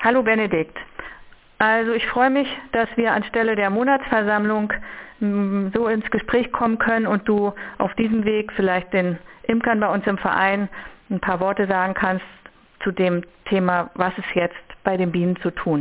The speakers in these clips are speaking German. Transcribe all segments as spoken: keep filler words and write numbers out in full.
Hallo Benedikt. Also ich freue mich, dass wir anstelle der Monatsversammlung m, so ins Gespräch kommen können und du auf diesem Weg vielleicht den Imkern bei uns im Verein ein paar Worte sagen kannst zu dem Thema, was ist jetzt bei den Bienen zu tun.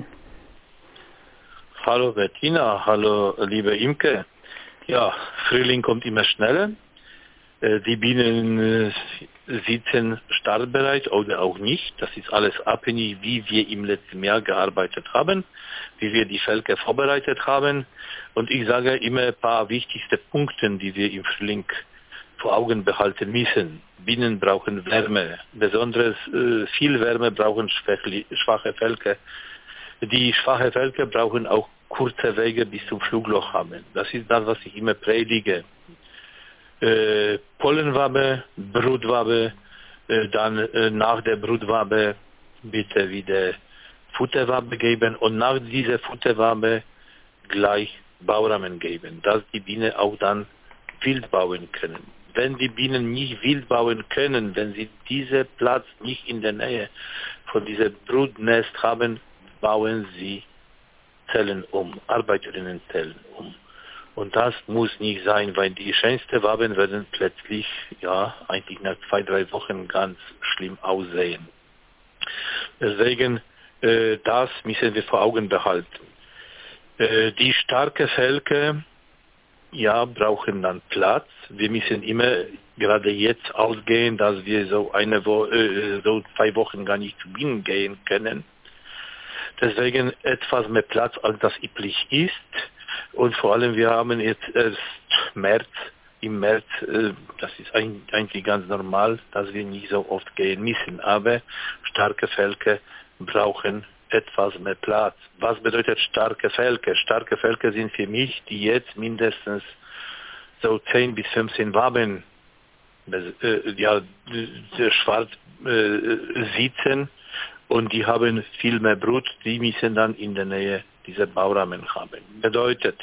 Hallo Bettina, hallo liebe Imke. Ja, Frühling kommt immer schneller. Die Bienen sitzen startbereit oder auch nicht. Das ist alles abhängig, wie wir im letzten Jahr gearbeitet haben, wie wir die Völker vorbereitet haben. Und ich sage immer ein paar wichtigste Punkte, die wir im Frühling vor Augen behalten müssen. Bienen brauchen Wärme. Besonders äh, viel Wärme brauchen schwache Völker. Die schwache Völker brauchen auch kurze Wege bis zum Flugloch haben. Das ist das, was ich immer predige. Äh, Pollenwabe, Brutwabe, äh, dann äh, nach der Brutwabe bitte wieder Futterwabe geben und nach dieser Futterwabe gleich Baurahmen geben, dass die Bienen auch dann wild bauen können. Wenn die Bienen nicht wild bauen können, wenn sie diesen Platz nicht in der Nähe von diesem Brutnest haben, bauen sie Zellen um, Arbeiterinnenzellen um. Und das muss nicht sein, weil die schönsten Waben werden plötzlich, ja, eigentlich nach zwei, drei Wochen ganz schlimm aussehen. Deswegen, äh, das müssen wir vor Augen behalten. Äh, die starken Völker, ja, brauchen dann Platz. Wir müssen immer gerade jetzt ausgehen, dass wir so eine Wo äh, so zwei Wochen gar nicht zu Bienen gehen können. Deswegen etwas mehr Platz, als das üblich ist. Und vor allem, wir haben jetzt erst März, im März, äh, das ist eigentlich ganz normal, dass wir nicht so oft gehen müssen. Aber starke Völker brauchen etwas mehr Platz. Was bedeutet starke Völker? Starke Völker sind für mich, die jetzt mindestens so zehn bis fünfzehn Waben äh, ja, schwarz äh, sitzen und die haben viel mehr Brut, die müssen dann in der Nähe dieser Baurahmen haben. Bedeutet,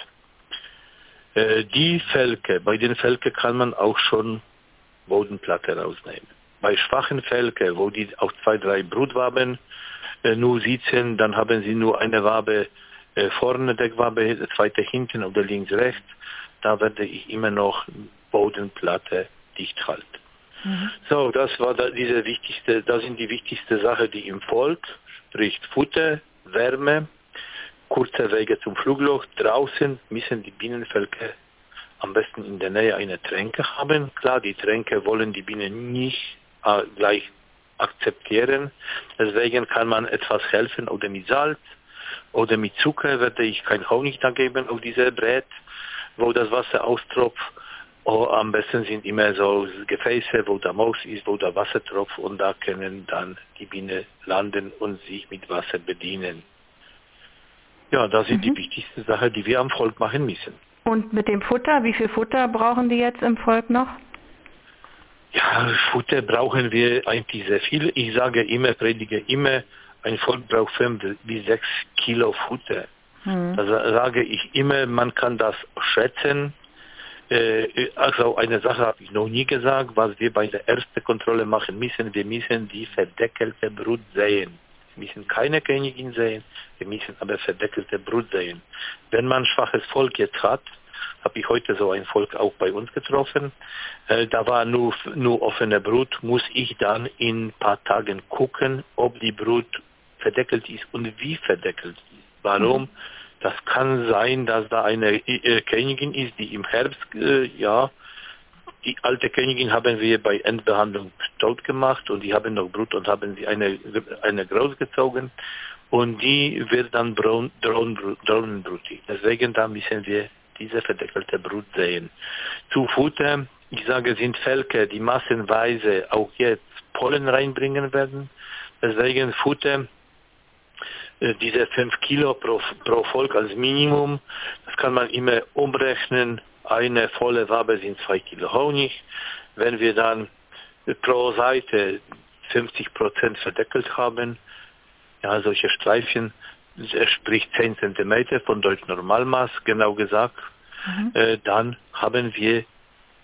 äh, die Völker, bei den Völkern kann man auch schon Bodenplatte rausnehmen. Bei schwachen Völkern, wo die auch zwei, drei Brutwaben äh, nur sitzen, dann haben sie nur eine Wabe äh, vorne, Deckwabe, die zweite hinten oder links, rechts. Da werde ich immer noch Bodenplatte dicht halten. Mhm. So, das war da diese wichtigste, das sind die wichtigsten Sachen, die im Volk, sprich Futter, Wärme, kurze Wege zum Flugloch. Draußen müssen die Bienenvölker am besten in der Nähe eine Tränke haben. Klar, die Tränke wollen die Bienen nicht äh, gleich akzeptieren. Deswegen kann man etwas helfen oder mit Salz oder mit Zucker werde ich kein Honig da geben auf diese Brett, wo das Wasser austropft. Oh, am besten sind immer so Gefäße, wo der Moos ist, wo der Wasser tropft und da können dann die Bienen landen und sich mit Wasser bedienen. Ja, das sind mhm. die wichtigsten Sachen, die wir am Volk machen müssen. Und mit dem Futter, wie viel Futter brauchen die jetzt im Volk noch? Ja, Futter brauchen wir eigentlich sehr viel. Ich sage immer, predige immer, ein Volk braucht fünf bis sechs Kilo Futter. Mhm. Da sage ich immer, man kann das schätzen. Äh, also eine Sache habe ich noch nie gesagt, was wir bei der ersten Kontrolle machen müssen. Wir müssen die verdeckelte Brut sehen. Wir müssen keine Königin sehen, wir müssen aber verdeckelte Brut sehen. Wenn man ein schwaches Volk jetzt hat, habe ich heute so ein Volk auch bei uns getroffen, äh, da war nur, nur offene Brut, muss ich dann in ein paar Tagen gucken, ob die Brut verdeckelt ist und wie verdeckelt ist. Warum? Mhm. Das kann sein, dass da eine äh, Königin ist, die im Herbst, äh, ja, die alte Königin haben wir bei Endbehandlung tot gemacht und die haben noch Brut und haben sie eine, eine großgezogen und die wird dann braun, braun, braunbrutig. Deswegen da müssen wir diese verdeckelte Brut sehen. Zu Futter, ich sage, sind Völker, die massenweise auch jetzt Pollen reinbringen werden. Deswegen Futter, äh, diese fünf Kilo pro, pro Volk als Minimum, das kann man immer umrechnen. Eine volle Wabe sind zwei Kilo Honig. Wenn wir dann pro Seite fünfzig Prozent verdeckelt haben, ja, solche Streifchen, sprich zehn Zentimeter von Deutsch Normalmaß, genau gesagt, mhm. äh, dann haben wir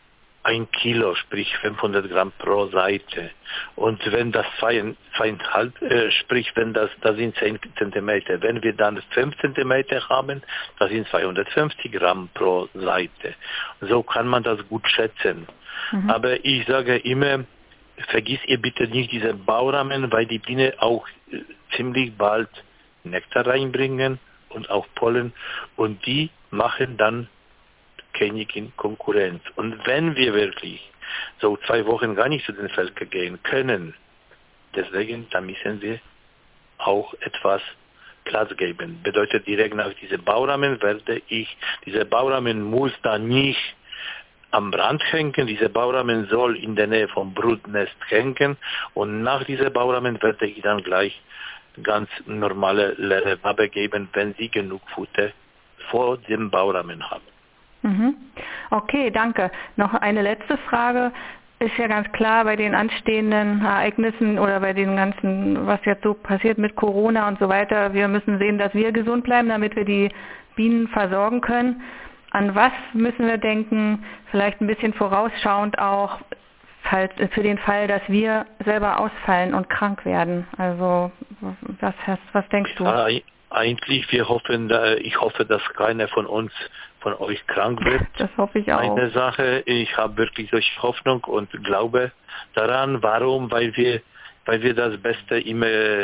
ein Kilo, sprich fünfhundert Gramm pro Seite. Und wenn das zwei, zweieinhalb, äh, sprich, wenn das, das sind zehn Zentimeter. Wenn wir dann fünf Zentimeter haben, das sind zweihundertfünfzig Gramm pro Seite. So kann man das gut schätzen. Mhm. Aber ich sage immer, vergiss ihr bitte nicht diese Baurahmen, weil die Biene auch äh, ziemlich bald Nektar reinbringen und auch Pollen. Und die machen dann Königin Konkurrenz. Und wenn wir wirklich so zwei Wochen gar nicht zu den Völkern gehen können, deswegen, da müssen wir auch etwas Platz geben. Bedeutet direkt nach diesem Baurahmen werde ich, dieser Baurahmen muss da nicht am Rand hängen, dieser Baurahmen soll in der Nähe vom Brutnest hängen und nach diesem Baurahmen werde ich dann gleich ganz normale leere Wabe geben, wenn sie genug Futter vor dem Baurahmen haben. Mhm. Okay, danke. Noch eine letzte Frage. Ist ja ganz klar, bei den anstehenden Ereignissen oder bei den ganzen, was jetzt so passiert mit Corona und so weiter, wir müssen sehen, dass wir gesund bleiben, damit wir die Bienen versorgen können. An was müssen wir denken, vielleicht ein bisschen vorausschauend auch, falls, für den Fall, dass wir selber ausfallen und krank werden? Also was, was denkst du? Ja, eigentlich, wir hoffen, ich hoffe, dass keiner von uns, von euch krank wird. Das hoffe ich auch. Eine Sache, ich habe wirklich solche Hoffnung und Glaube daran. Warum? Weil wir, weil wir das Beste immer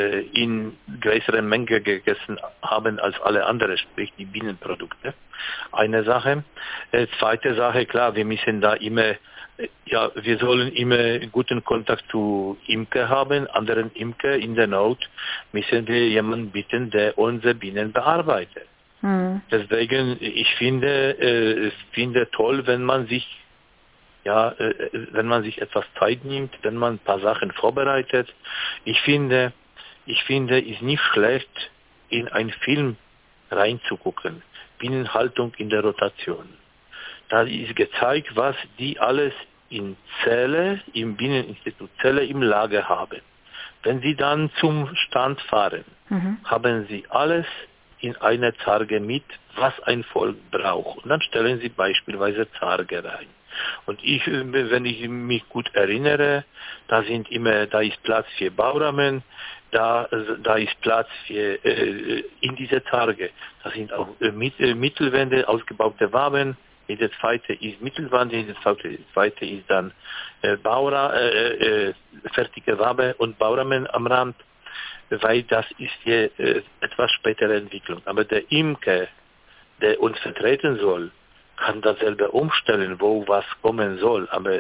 in größerer Menge gegessen haben als alle anderen, sprich die Bienenprodukte. Eine Sache. Äh, zweite Sache, klar, wir müssen da immer, ja, wir sollen immer guten Kontakt zu Imker haben, anderen Imker in der Not müssen wir jemanden bitten, der unsere Bienen bearbeitet. Hm. Deswegen, ich finde, äh, finde toll, wenn man sich, ja, äh, wenn man sich etwas Zeit nimmt, wenn man ein paar Sachen vorbereitet. Ich finde, ich finde, ist nicht schlecht, in einen Film reinzugucken. Bienenhaltung in der Rotation. Da ist gezeigt, was die alles in Zelle, im Bieneninstitut Zelle im Lager haben. Wenn sie dann zum Stand fahren, mhm. haben sie alles in einer Zarge mit, was ein Volk braucht. Und dann stellen sie beispielsweise Zarge rein. Und ich, wenn ich mich gut erinnere, da sind immer, da ist Platz für Baurahmen, da, da ist Platz für, äh, in dieser Zarge. Da sind auch äh, mit, äh, Mittelwände, ausgebaute Waben. Der zweite ist Mittelwand, der zweite ist dann äh, Baura, äh, äh, fertige Wabe und Bauramen am Rand, weil das ist die äh, etwas spätere Entwicklung. Aber der Imker, der uns vertreten soll, kann das selber umstellen, wo was kommen soll, aber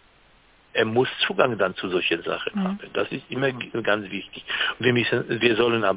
er muss Zugang dann zu solchen Sachen mhm. haben. Das ist immer ganz wichtig. Wir müssen, wir sollen aber